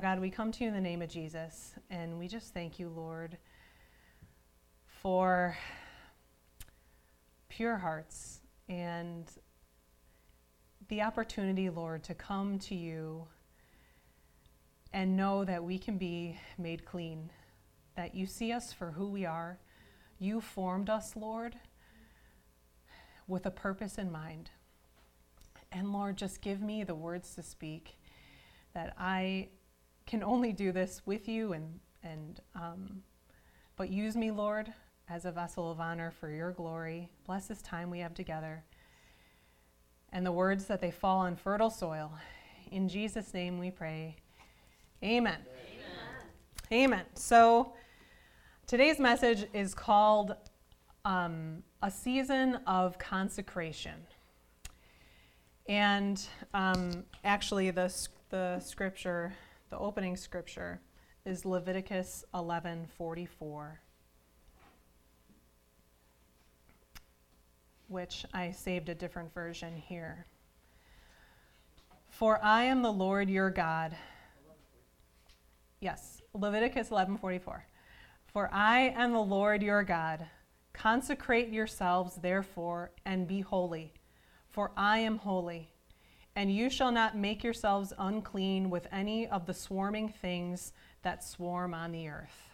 God, we come to you in the name of Jesus, and we just thank you, Lord, for pure hearts and the opportunity, Lord, to come to you and know that we can be made clean, that you see us for who we are. You formed us, Lord, with a purpose in mind. And Lord, just give me the words to speak, that I can only do this with you, but use me, Lord, as a vessel of honor for your glory. Bless this time we have together, and the words that they fall on fertile soil. In Jesus' name we pray. Amen. Amen. Amen. So today's message is called A Season of Consecration. And actually the scripture, the opening scripture, is Leviticus 11:44, which I saved a different version here. For I am the Lord your God. Yes, Leviticus 11:44. For I am the Lord your God. Consecrate yourselves, therefore, and be holy, for I am holy. And you shall not make yourselves unclean with any of the swarming things that swarm on the earth.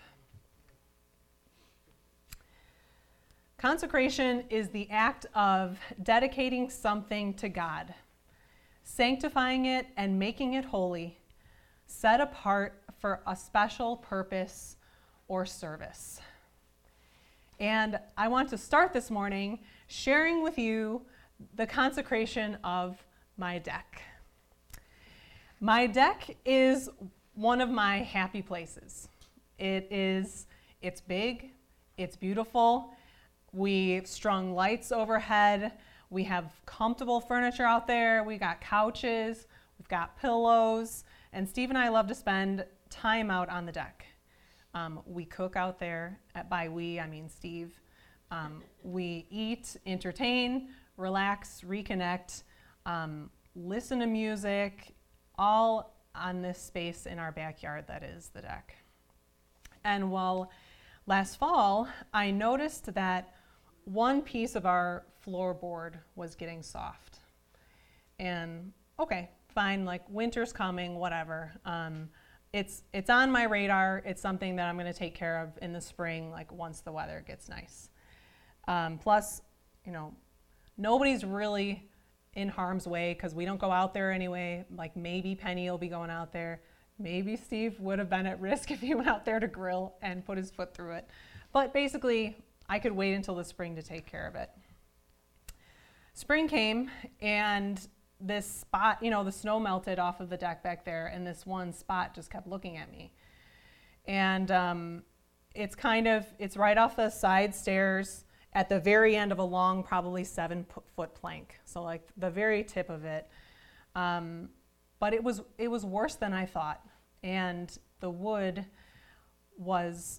Consecration is the act of dedicating something to God, sanctifying it and making it holy, set apart for a special purpose or service. And I want to start this morning sharing with you the consecration of my deck. My deck is one of my happy places. It's big, it's beautiful. We've strung lights overhead. We have comfortable furniture out there. We got couches, we've got pillows, and Steve and I love to spend time out on the deck. We cook out there. By we, I mean Steve. We eat, entertain, relax, reconnect, listen to music, all on this space in our backyard that is the deck. And well, last fall, I noticed that one piece of our floorboard was getting soft. And okay, fine, like winter's coming, whatever. It's on my radar. It's something that I'm going to take care of in the spring, like once the weather gets nice. Plus, nobody's really in harm's way because we don't go out there anyway. Like maybe Penny will be going out there. Maybe Steve would have been at risk if he went out there to grill and put his foot through it. But basically, I could wait until the spring to take care of it. Spring came and this spot, the snow melted off of the deck back there, and this one spot just kept looking at me. And it's right off the side stairs at the very end of a long, probably 7-foot plank. So like the very tip of it. But it was worse than I thought. And the wood was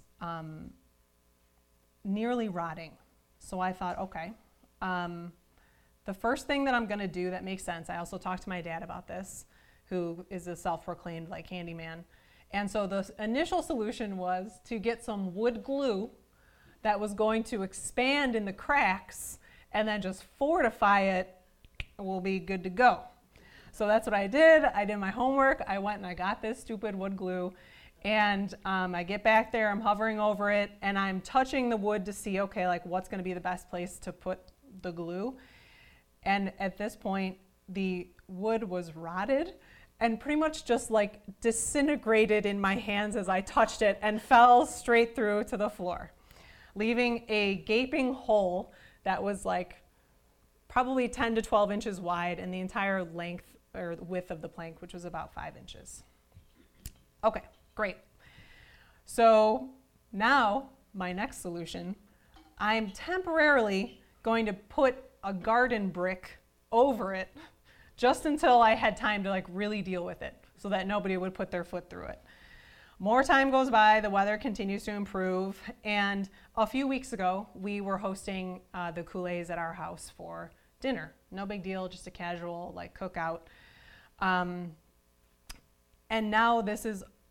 nearly rotting. So I thought, okay, the first thing that I'm going to do that makes sense, I also talked to my dad about this, who is a self-proclaimed handyman. And so the initial solution was to get some wood glue that was going to expand in the cracks and then just fortify it, and we'll be good to go. So that's what I did. I did my homework. I went and I got this stupid wood glue. And I get back there, I'm hovering over it, and I'm touching the wood to see, okay, like what's going to be the best place to put the glue. And at this point, the wood was rotted and pretty much just like disintegrated in my hands as I touched it and fell straight through to the floor, leaving a gaping hole that was like probably 10 to 12 inches wide and the entire length or width of the plank, which was about 5 inches. Okay, great. So now my next solution, I'm temporarily going to put a garden brick over it just until I had time to really deal with it so that nobody would put their foot through it. More time goes by, the weather continues to improve, and a few weeks ago, we were hosting the Kool-Aids at our house for dinner. No big deal, just a casual cookout. And now this is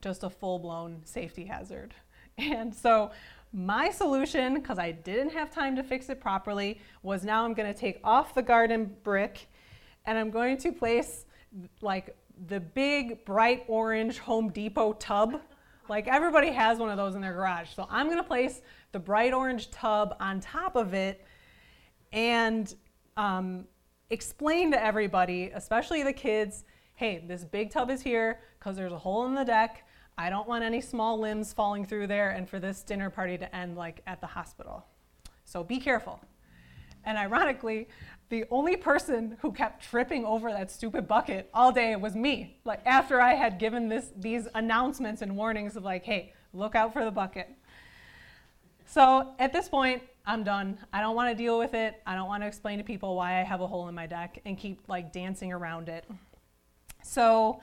just a full-blown safety hazard. And so my solution, because I didn't have time to fix it properly, was now I'm going to take off the garden brick and I'm going to place like the big bright orange Home Depot tub. Like everybody has one of those in their garage. So I'm going to place the bright orange tub on top of it and explain to everybody, especially the kids, hey, this big tub is here because there's a hole in the deck. I don't want any small limbs falling through there and for this dinner party to end like at the hospital. So be careful. And ironically, the only person who kept tripping over that stupid bucket all day was me. Like after I had given these announcements and warnings of like, hey, look out for the bucket. So at this point, I'm done. I don't want to deal with it. I don't want to explain to people why I have a hole in my deck and keep like dancing around it. So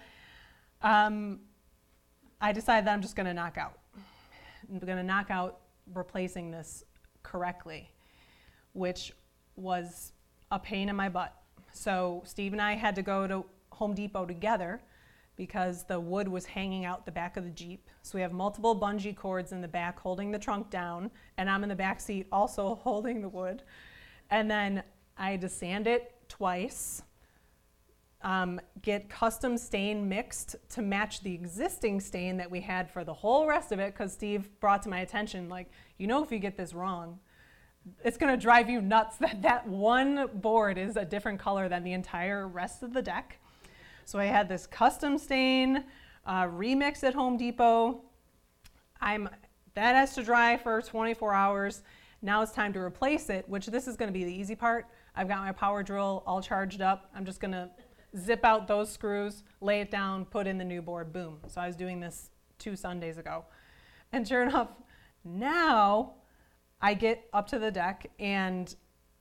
I decided that I'm just going to knock out. I'm going to knock out replacing this correctly, which was a pain in my butt. So Steve and I had to go to Home Depot together because the wood was hanging out the back of the Jeep. So we have multiple bungee cords in the back holding the trunk down, and I'm in the back seat also holding the wood. And then I had to sand it twice, get custom stain mixed to match the existing stain that we had for the whole rest of it, because Steve brought to my attention, like, you know, if you get this wrong, it's going to drive you nuts that one board is a different color than the entire rest of the deck. So I had this custom stain remix at Home Depot. That has to dry for 24 hours. Now it's time to replace it, which this is going to be the easy part. I've got my power drill all charged up. I'm just going to zip out those screws, lay it down, put in the new board, boom. So I was doing this 2 Sundays ago. And sure enough, now I get up to the deck and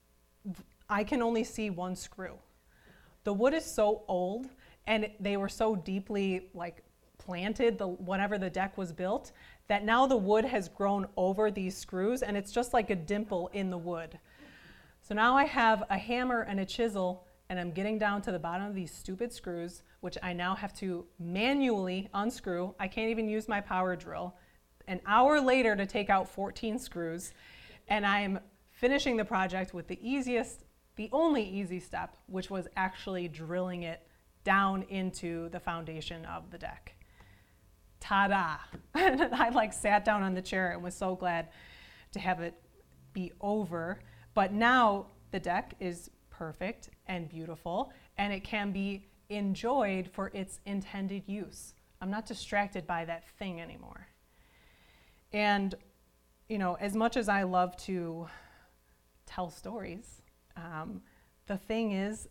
I can only see one screw. The wood is so old and they were so deeply like planted whenever the deck was built that now the wood has grown over these screws and it's just like a dimple in the wood. So now I have a hammer and a chisel and I'm getting down to the bottom of these stupid screws, which I now have to manually unscrew. I can't even use my power drill. An hour later to take out 14 screws, and I'm finishing the project with the only easy step, which was actually drilling it down into the foundation of the deck. Ta-da! I like sat down on the chair and was so glad to have it be over. But now the deck is perfect and beautiful, and it can be enjoyed for its intended use. I'm not distracted by that thing anymore. And, you know, as much as I love to tell stories, the thing is,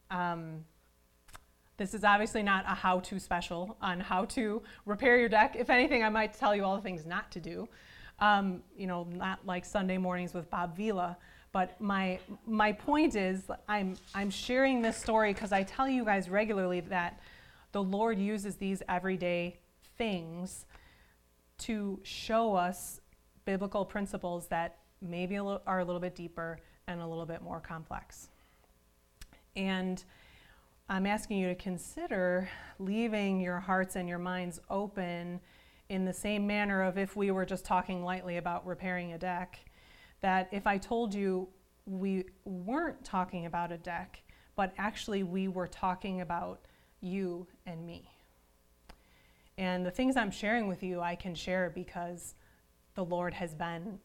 this is obviously not a how-to special on how to repair your deck. If anything, I might tell you all the things not to do. You know, not like Sunday mornings with Bob Vila. But my point is, I'm sharing this story because I tell you guys regularly that the Lord uses these everyday things to show us biblical principles that maybe are a little bit deeper and a little bit more complex. And I'm asking you to consider leaving your hearts and your minds open in the same manner of if we were just talking lightly about repairing a deck, that if I told you we weren't talking about a deck, but actually we were talking about you and me. And the things I'm sharing with you, I can share because the Lord has been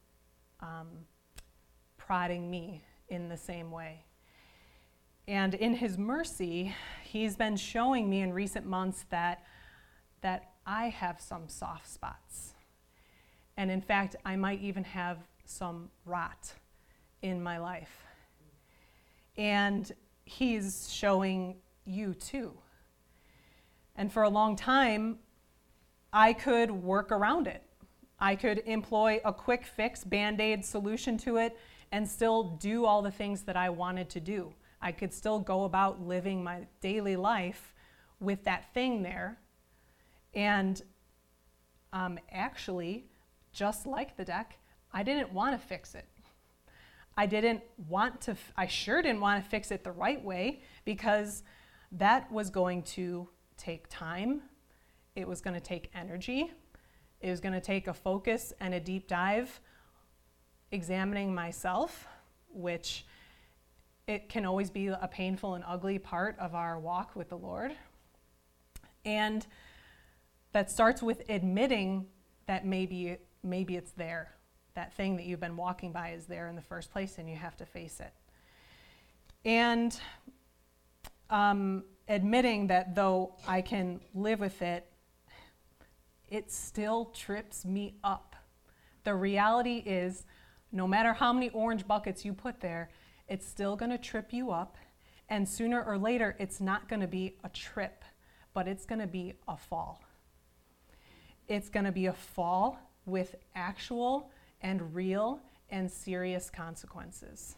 prodding me in the same way. And in his mercy, he's been showing me in recent months that I have some soft spots. And in fact, I might even have some rot in my life. And he's showing you too. And for a long time, I could work around it. I could employ a quick fix, Band-Aid solution to it and still do all the things that I wanted to do. I could still go about living my daily life with that thing there. And actually, just like the deck, I didn't want to fix it. I sure didn't want to fix it the right way because that was going to take time. it was going to take energy. It was going to take a focus and a deep dive examining myself, which it can always be a painful and ugly part of our walk with the Lord. And that starts with admitting that maybe it's there. That thing that you've been walking by is there in the first place, and you have to face it. And admitting that though I can live with it, it still trips me up. The reality is, no matter how many orange buckets you put there, it's still going to trip you up. And sooner or later, it's not going to be a trip, but it's going to be a fall. It's going to be a fall with actual and real and serious consequences.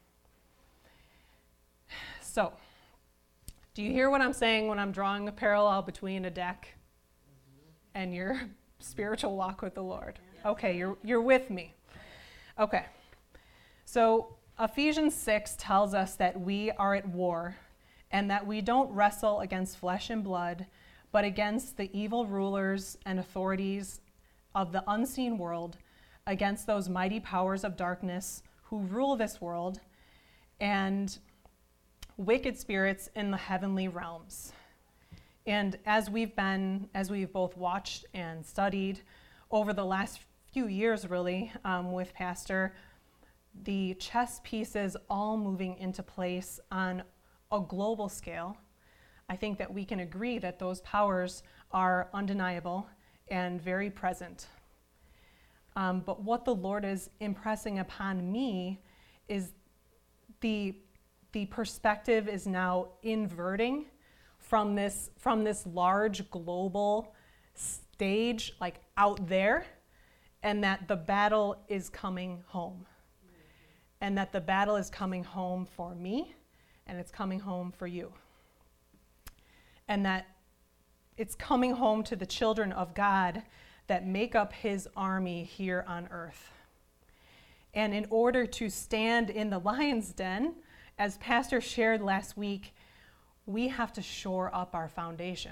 So, do you hear what I'm saying when I'm drawing a parallel between a deck and your spiritual walk with the Lord? Okay, you're with me. Okay, so Ephesians 6 tells us that we are at war and that we don't wrestle against flesh and blood, but against the evil rulers and authorities of the unseen world, against those mighty powers of darkness who rule this world, and wicked spirits in the heavenly realms. And as we've both watched and studied over the last few years, really, with Pastor, the chess pieces all moving into place on a global scale, I think that we can agree that those powers are undeniable and very present. But what the Lord is impressing upon me is the perspective is now inverting from this large global stage, like out there, and that the battle is coming home. And that the battle is coming home for me, and it's coming home for you. And that it's coming home to the children of God that make up his army here on earth. And in order to stand in the lion's den, as Pastor shared last week, we have to shore up our foundation.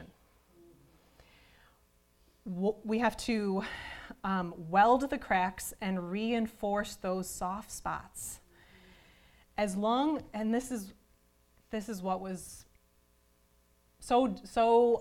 We have to weld the cracks and reinforce those soft spots. And this is what was so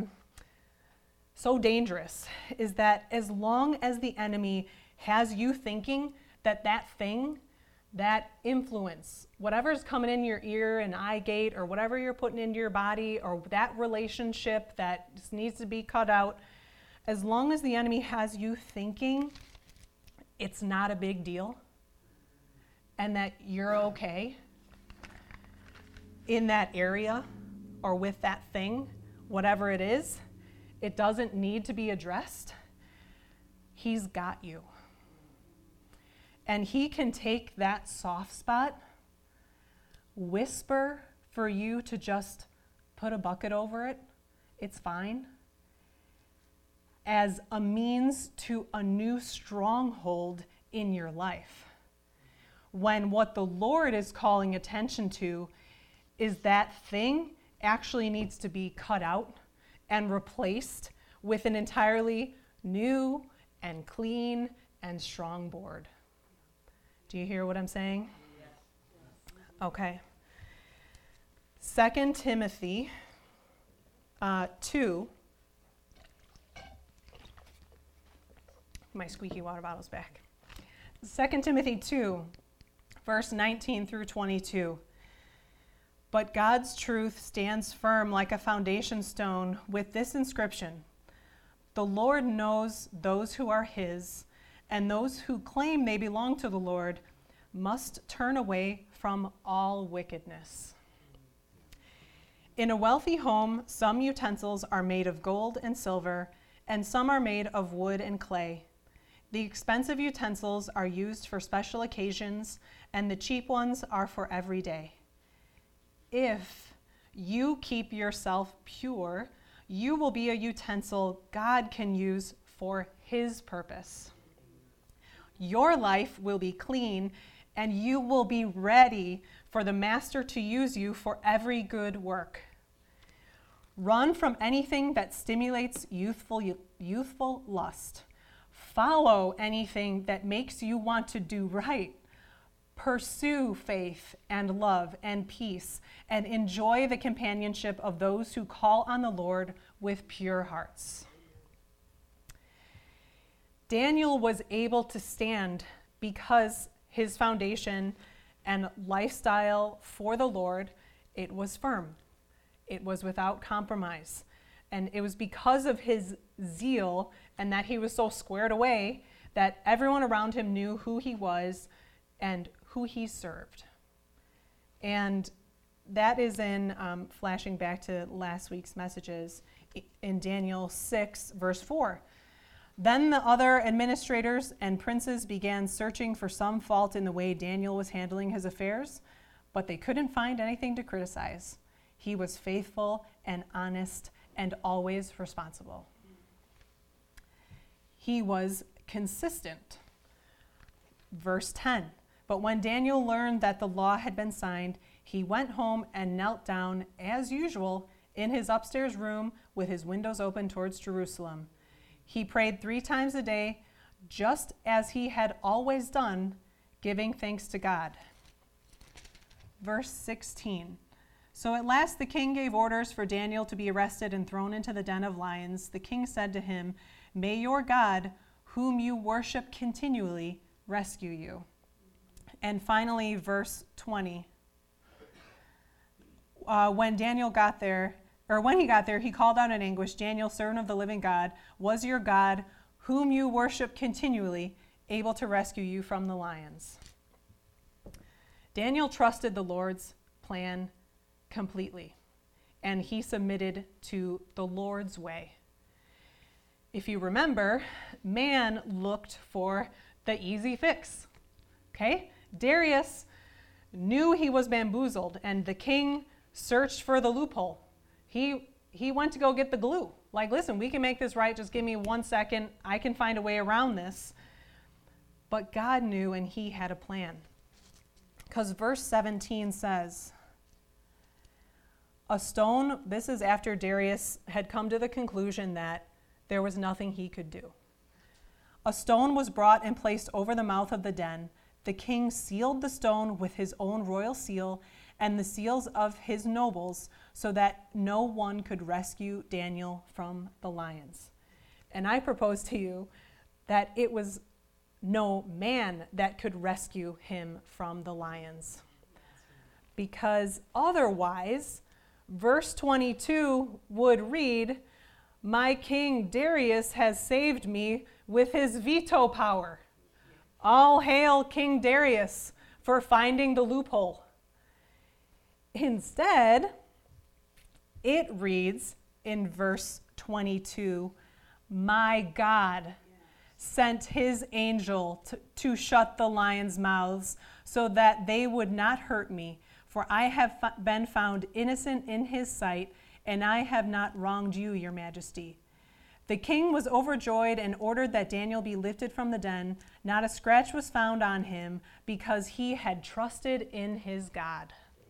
dangerous, is that as long as the enemy has you thinking that thing, that influence, whatever's coming in your ear and eye gate, or whatever you're putting into your body, or that relationship that just needs to be cut out, as long as the enemy has you thinking it's not a big deal and that you're okay in that area or with that thing, whatever it is, it doesn't need to be addressed. He's got you. And he can take that soft spot, whisper for you to just put a bucket over it, it's fine, as a means to a new stronghold in your life. When what the Lord is calling attention to is that thing actually needs to be cut out and replaced with an entirely new and clean and strong board. Do you hear what I'm saying? Yes. Okay. 2 Timothy 2. My squeaky water bottle's back. 2 Timothy 2, verse 19 through 22. But God's truth stands firm like a foundation stone with this inscription: the Lord knows those who are his, and those who claim they belong to the Lord must turn away from all wickedness. In a wealthy home, some utensils are made of gold and silver, and some are made of wood and clay. The expensive utensils are used for special occasions, and the cheap ones are for every day. If you keep yourself pure, you will be a utensil God can use for his purpose. Your life will be clean, and you will be ready for the master to use you for every good work. Run from anything that stimulates youthful lust. Follow anything that makes you want to do right. Pursue faith and love and peace, and enjoy the companionship of those who call on the Lord with pure hearts. Daniel was able to stand because his foundation and lifestyle for the Lord, it was firm. It was without compromise. And it was because of his zeal and that he was so squared away that everyone around him knew who he was and who he served. And that is in, flashing back to last week's messages, in Daniel 6, verse 4. Then the other administrators and princes began searching for some fault in the way Daniel was handling his affairs, but they couldn't find anything to criticize. He was faithful and honest and always responsible. He was consistent. Verse 10, but when Daniel learned that the law had been signed, he went home and knelt down, as usual, in his upstairs room with his windows open towards Jerusalem. He prayed 3 times a day, just as he had always done, giving thanks to God. Verse 16. So at last the king gave orders for Daniel to be arrested and thrown into the den of lions. The king said to him, "May your God, whom you worship continually, rescue you." And finally, verse 20. When he got there, he called out in anguish, "Daniel, servant of the living God, was your God, whom you worship continually, able to rescue you from the lions?" Daniel trusted the Lord's plan completely, and he submitted to the Lord's way. If you remember, man looked for the easy fix. Okay? Darius knew he was bamboozled, and the king searched for the loophole. He went to go get the glue. Like, listen, we can make this right. Just give me 1 second. I can find a way around this. But God knew, and he had a plan. Because verse 17 says, a stone, this is after Darius had come to the conclusion that there was nothing he could do. A stone was brought and placed over the mouth of the den. The king sealed the stone with his own royal seal and the seals of his nobles, so that no one could rescue Daniel from the lions. And I propose to you that it was no man that could rescue him from the lions. Because otherwise, verse 22 would read, "My king Darius has saved me with his veto power. All hail King Darius for finding the loophole." Instead, it reads in verse 22, "My God sent his angel to shut the lions' mouths so that they would not hurt me, for I have been found innocent in his sight, and I have not wronged you, your majesty." The king was overjoyed and ordered that Daniel be lifted from the den. Not a scratch was found on him, because he had trusted in his God.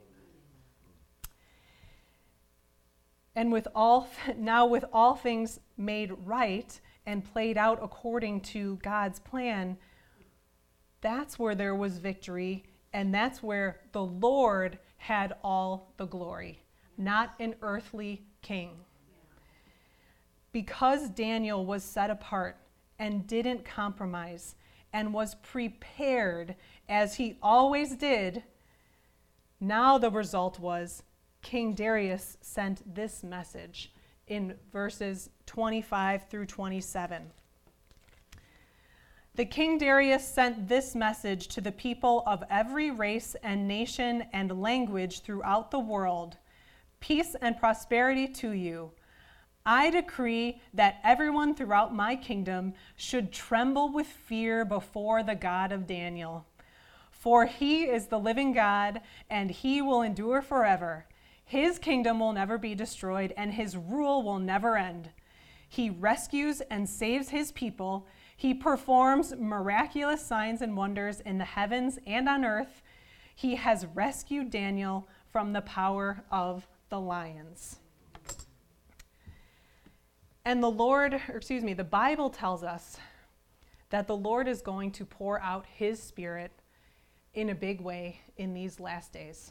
And with all things made right and played out according to God's plan, that's where there was victory, and that's where the Lord had all the glory, not an earthly king. Because Daniel was set apart and didn't compromise and was prepared as he always did, now the result was King Darius sent this message in verses 25 through 27. The King Darius sent this message to the people of every race and nation and language throughout the world. "Peace and prosperity to you. I decree that everyone throughout my kingdom should tremble with fear before the God of Daniel. For he is the living God, and he will endure forever. His kingdom will never be destroyed, and his rule will never end. He rescues and saves his people. He performs miraculous signs and wonders in the heavens and on earth. He has rescued Daniel from the power of the lions." And the Bible tells us that the Lord is going to pour out his Spirit in a big way in these last days.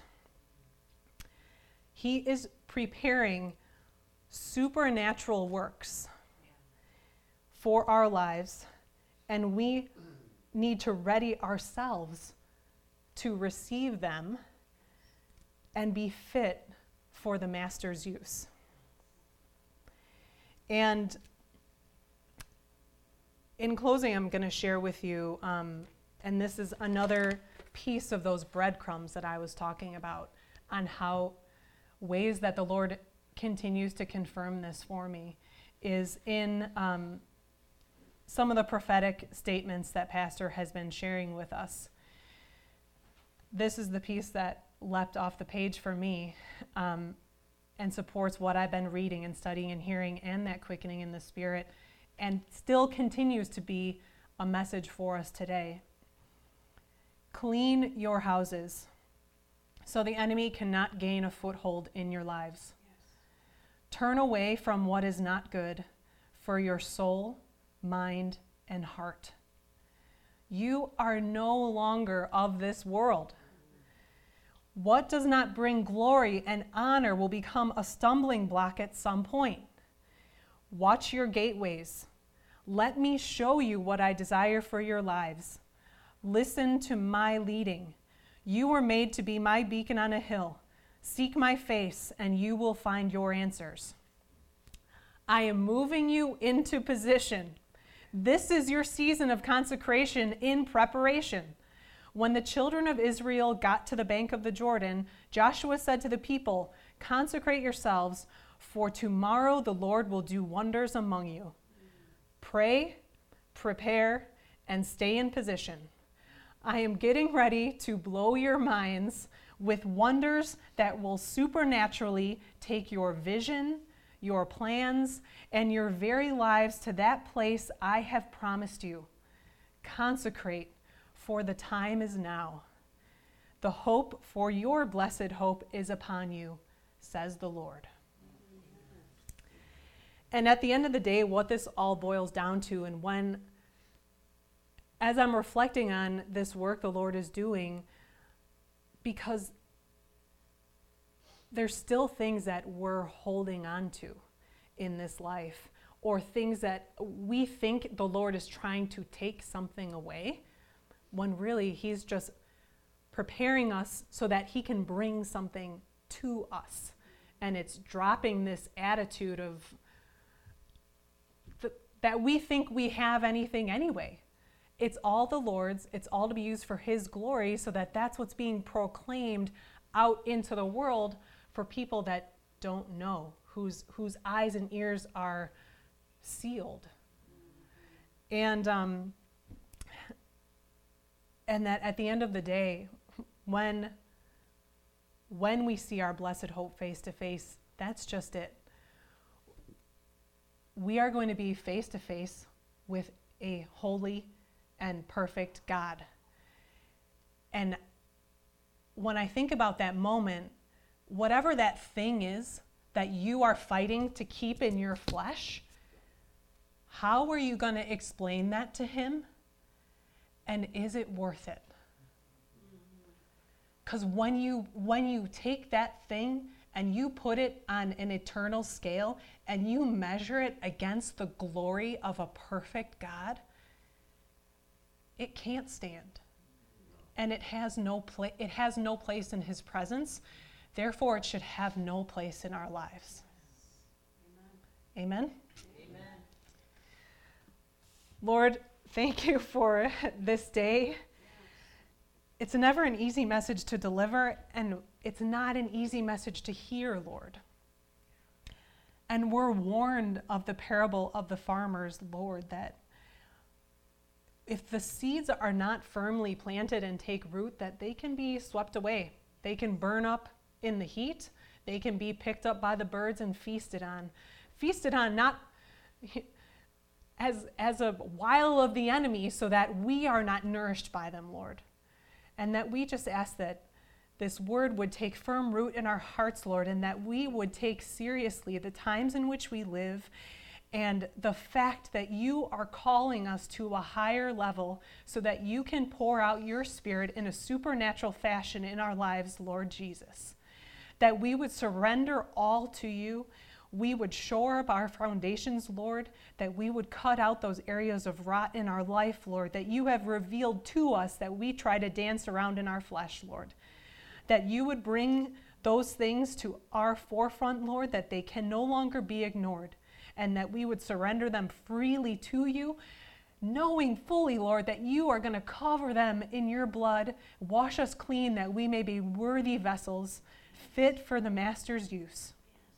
He is preparing supernatural works for our lives, and we need to ready ourselves to receive them and be fit for the Master's use. And in closing, I'm going to share with you, and this is another piece of those breadcrumbs that I was talking about, on how ways that the Lord continues to confirm this for me, is in some of the prophetic statements that Pastor has been sharing with us. This is the piece that leapt off the page for me, and supports what I've been reading and studying and hearing, and that quickening in the Spirit, and still continues to be a message for us today. Clean your houses so the enemy cannot gain a foothold in your lives. Yes. Turn away from what is not good for your soul, mind, and heart. You are no longer of this world. What does not bring glory and honor will become a stumbling block at some point. Watch your gateways. Let me show you what I desire for your lives. Listen to my leading. You were made to be my beacon on a hill. Seek my face, and you will find your answers. I am moving you into position. This is your season of consecration in preparation. When the children of Israel got to the bank of the Jordan, Joshua said to the people, "Consecrate yourselves, for tomorrow the Lord will do wonders among you." Pray, prepare, and stay in position. I am getting ready to blow your minds with wonders that will supernaturally take your vision, your plans, and your very lives to that place I have promised you. Consecrate, for the time is now. The hope for your blessed hope is upon you, says the Lord. And at the end of the day, what this all boils down to, and as I'm reflecting on this work the Lord is doing, because there's still things that we're holding on to in this life, or things that we think the Lord is trying to take something away, when really he's just preparing us so that he can bring something to us. And it's dropping this attitude of that we think we have anything anyway. It's all the Lord's. It's all to be used for his glory, so that that's what's being proclaimed out into the world for people that don't know, whose eyes and ears are sealed. And that at the end of the day, when we see our blessed hope face to face, that's just it. We are going to be face to face with a holy and perfect God. And when I think about that moment, whatever that thing is that you are fighting to keep in your flesh, how are you going to explain that to him? And is it worth it? Because when you take that thing and you put it on an eternal scale and you measure it against the glory of a perfect God, it can't stand. And it has no place in his presence. Therefore, it should have no place in our lives. Amen? Amen. Lord, thank you for this day. It's never an easy message to deliver, and it's not an easy message to hear, Lord. And we're warned of the parable of the farmers, Lord, that if the seeds are not firmly planted and take root, that they can be swept away. They can burn up in the heat. They can be picked up by the birds and feasted on. Feasted on not as a wile of the enemy, so that we are not nourished by them, Lord. And that we just ask that this word would take firm root in our hearts, Lord, and that we would take seriously the times in which we live, and the fact that you are calling us to a higher level so that you can pour out your Spirit in a supernatural fashion in our lives, Lord Jesus. That we would surrender all to you. We would shore up our foundations, Lord, that we would cut out those areas of rot in our life, Lord, that you have revealed to us that we try to dance around in our flesh, Lord. That you would bring those things to our forefront, Lord, that they can no longer be ignored, and that we would surrender them freely to you, knowing fully, Lord, that you are going to cover them in your blood, wash us clean, that we may be worthy vessels, fit for the Master's use.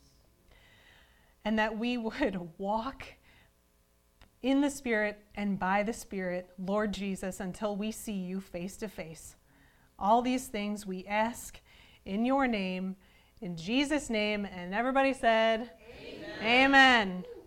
And that we would walk in the Spirit and by the Spirit, Lord Jesus, until we see you face to face. All these things we ask in your name, in Jesus' name, and everybody said, Amen. Amen.